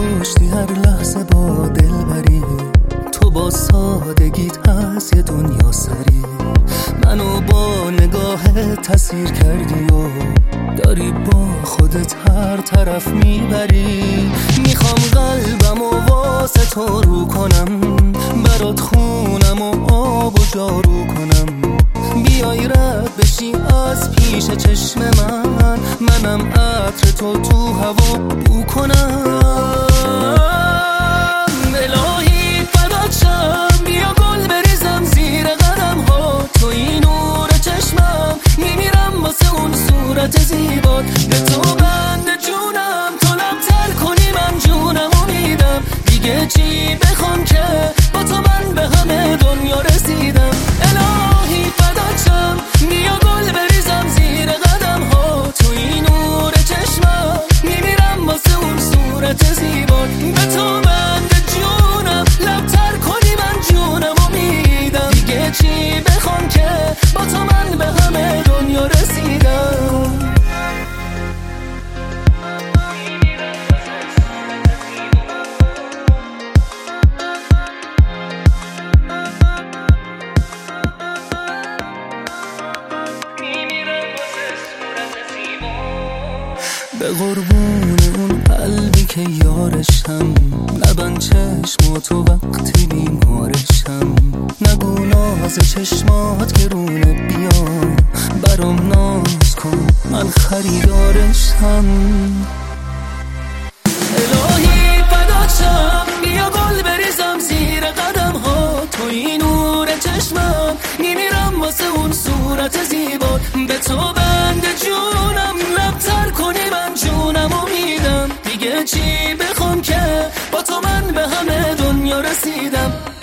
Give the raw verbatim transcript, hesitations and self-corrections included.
کشتی هر لحظه با دلبری، تو با سادگیت از یه دنیا سری منو با نگاهت تسیر کردی و داری با خودت هر طرف میبری. میخوام قلبم و واسه تو رو کنم، برات خونم و آب و جارو کنم، بیای رد بشی از پیش چشم من، منم عطر تو تو هوا بو کنم. الهی فدات شم، بیا گل بریزم زیر قدم ها، تو این نور چشمم، میمیرم واسه اون صورت زیبات. به تو بند جونم، تو لبتر کنی من جونم و میدم، دیگه چی بخوام که با تو من به همه دنیا رسیدم. الهی فدات شم، بیا گل بریزم زیر قدم ها، تو این نور چشمم، میمیرم واسه اون صورت زیبات. به تو بند جونم، لبتر کنی من جونم و میدم، دیگه چی بخوام که با تو من به همه دنیا رسیدم. به قربون اون قلبی که یارشم، نبند چشماتو وقتی بیمارشم، نگو ناز چشمات که رونه، بیا برام ناز کن من خریدارشم. الهی فدات شم، بیا گل بریزم زیر قدم ها، تو این نور چشمم، میمیرم واسه اون صورت زیبات. به تو بند جونم، لبتر کنی من جونم و میدم، دیگه چی بخوام که با تو من به همه دنیا رسیدم.